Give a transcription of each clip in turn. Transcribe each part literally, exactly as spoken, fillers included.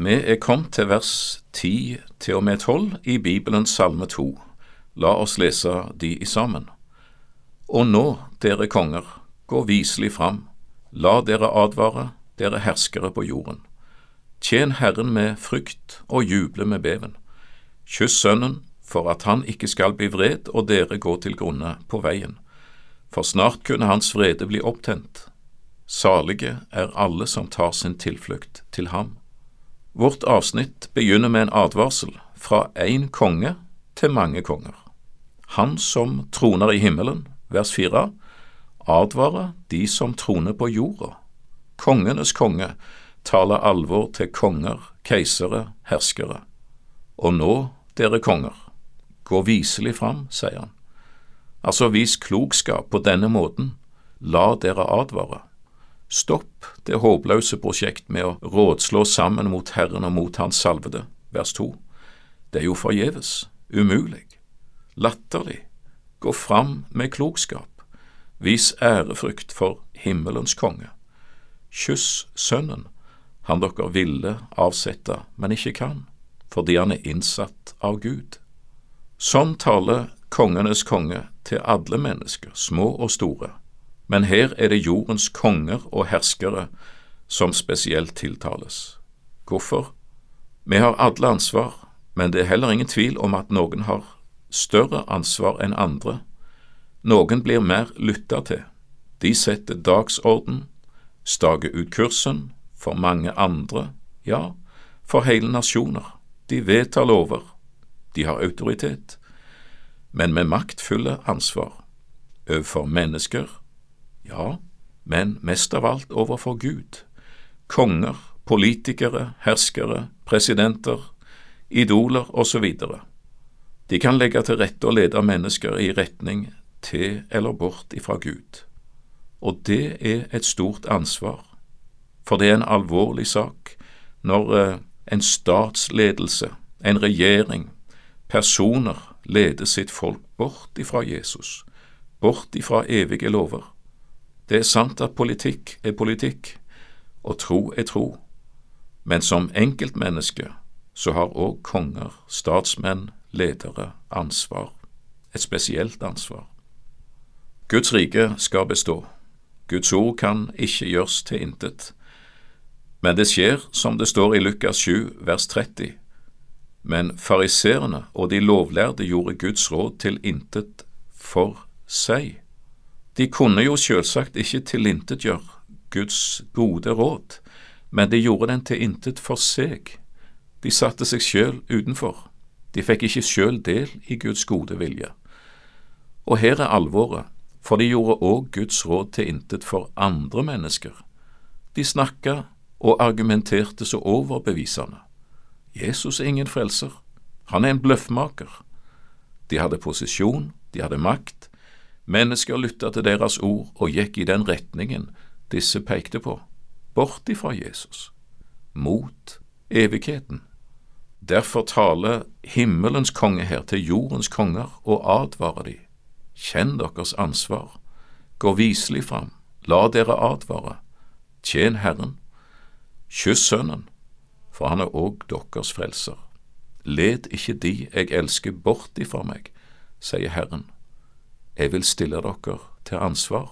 Vi er kommet til vers ti til og med tolv i Bibelens salme to. La oss lese de i sammen. Og nå, dere konger, gå viselig fram. La dere advare, dere herskere på jorden. Tjen Herren med frykt og juble med beven. Kyss sønnen, for at han ikke skal bli vred og dere gå til grunne på veien. For snart kunne hans vrede bli opptent. Salige er alle som tar sin tilflukt til ham. Vårt avsnitt begynner med en advarsel fra en konge til mange konger. Han som troner i himmelen, vers fire, advarer de som troner på jorda. Kongenes konge taler alvor til konger, keisere, herskere. Og nå, dere konger, gå viselig fram, sier han. Altså vis klokskap på denne måten, la dere advare. Stopp det håpløse prosjekt med å rådslå sammen mot Herren og mot hans salvede, vers to. Det er jo forgjeves, umulig, latterlig. Gå fram med klokskap. Vis ærefrykt for himmelens konge. Kyss sønnen, han dere ville avsette, men ikke kan, fordi han er innsatt av Gud. Sånn taler kongenes konge til alle mennesker, små og store. Men her er det jordens konger og herskere som spesielt tiltales. Hvorfor? Vi har alle ansvar, men det er heller ingen tvil om at noen har større ansvar enn andre. Noen blir mer lyttet til. De setter dagsorden, staker ut kursen for mange andre, ja, for hele nasjoner. De vedtar lover, de har autoritet, men med maktfulle ansvar. Overfor mennesker, ja, men mest av alt overfor Gud. Konger, politikere, herskere, presidenter, idoler og så videre. De kan legge til rette og lede mennesker i retning til eller bort ifra Gud. Og det er et stort ansvar, for det er en alvorlig sak når eh, en statsledelse, en regjering, personer leder sitt folk bort ifra Jesus, bort ifra evige lover. Det er sant at politikk er politikk, og tro er tro, men som enkeltmenneske så har også konger, statsmenn, ledere ansvar, et spesielt ansvar. Guds rike skal bestå. Guds ord kan ikke gjøres til intet, men det skjer som det står i Lukas sju, vers tretti. Men fariserene og de lovlærde gjorde Guds råd til intet for seg. De kunne jo selvsagt ikke tilintetgjøre Guds gode råd, men de gjorde den til intet for seg. De satte seg selv utenfor. De fikk ikke selv del i Guds gode vilje. Og her er alvoret, for de gjorde også Guds råd til intet for andre mennesker. De snakket og argumenterte så overbevisende. Jesus er ingen frelser. Han er en bløffmaker. De hadde posisjon, de hadde makt. Mennesker lyttet til deres ord og gikk i den retningen disse pekte på, bort ifra Jesus, mot evigheten. Derfor taler himmelens konge her til jordens konger og advarer de. Kjenn deres ansvar, gå viselig fram, la dere advare, tjen Herren, kyss sønnen, for han er også deres frelser. Led ikke de jeg elsker bort ifra meg, sier Herren. Jeg vil stille dere til ansvar.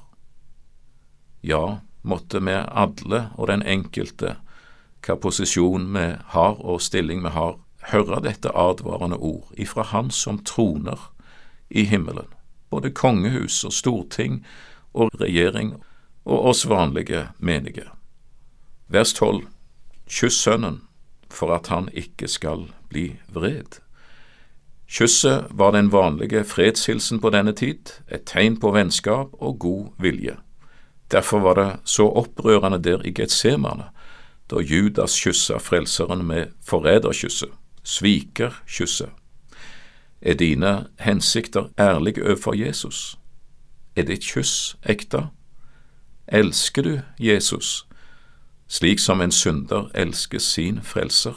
Ja, måtte vi alle og den enkelte, hva posisjon vi har og stilling vi har, høre dette advarende ord ifra han som troner i himmelen, både kongehus og storting og regjering og oss vanlige menige. Vers tolv. Kyss sønnen, for at han ikke skal bli vred. Kysset var den vanlige fredshilsen på denne tid, et tegn på vennskap og god vilje. Derfor var det så opprørende der i Getsemane, da Judas kysset frelseren med forræderkysset, svikerkysset. Er dine hensikter ærlige overfor Jesus? Er ditt kyss ekte? Elsker du Jesus, slik som en synder elsker sin frelser?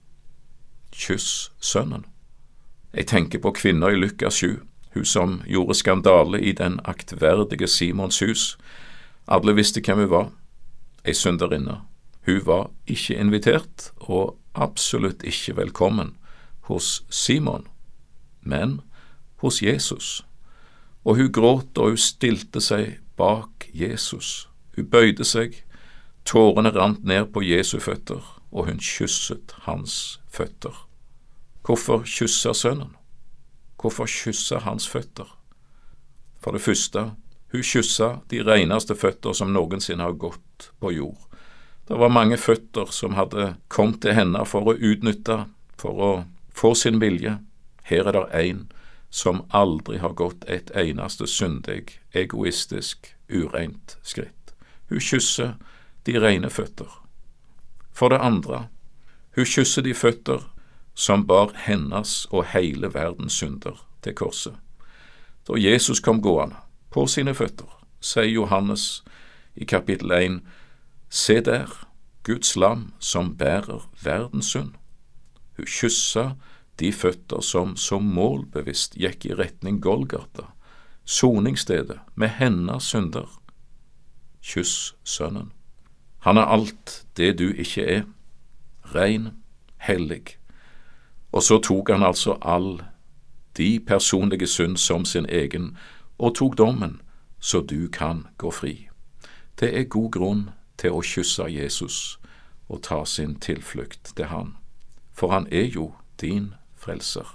Kyss sønnen. Jeg tenker på kvinner i Lukas sju, hun som gjorde skandale i den aktverdige Simons hus. Alle visste hvem hun var, ei synderinne. Hun var ikke invitert, og absolutt ikke velkommen hos Simon, men hos Jesus. Og hun gråt og hun stilte seg bak Jesus. Hun bøyde seg, tårene rant ned på Jesu føtter, og hun kysset hans føtter. Hvorfor kysser sønnen? Hvorfor kysser hans føtter? For det første, hun kysset de reneste føtter som noensinne har gått på jord. Det var mange føtter som hadde kommet til henne for å utnytte, for å få sin vilje. Her er det en som aldri har gått et eneste syndig, egoistisk, ureint skritt. Hun kysser de rene føtter. For det andre, hun kysser de føtter som bar hennes og hele verdens synder til korset. Da Jesus kom gående på sine føtter, sier Johannes i kapittel én, se der, Guds lam som bærer verdens synd. Hun kysset de føtter som så målbevisst gikk i retning Golgata, soningsstedet med hennes synder. Kyss sønnen. Han er alt det du ikke er, ren, hellig. Og så tok han altså all de personlige synd som sin egen, og tok dommen, så du kan gå fri. Det er god grunn til å kysse Jesus og ta sin tilflukt til han, for han er jo din frelser.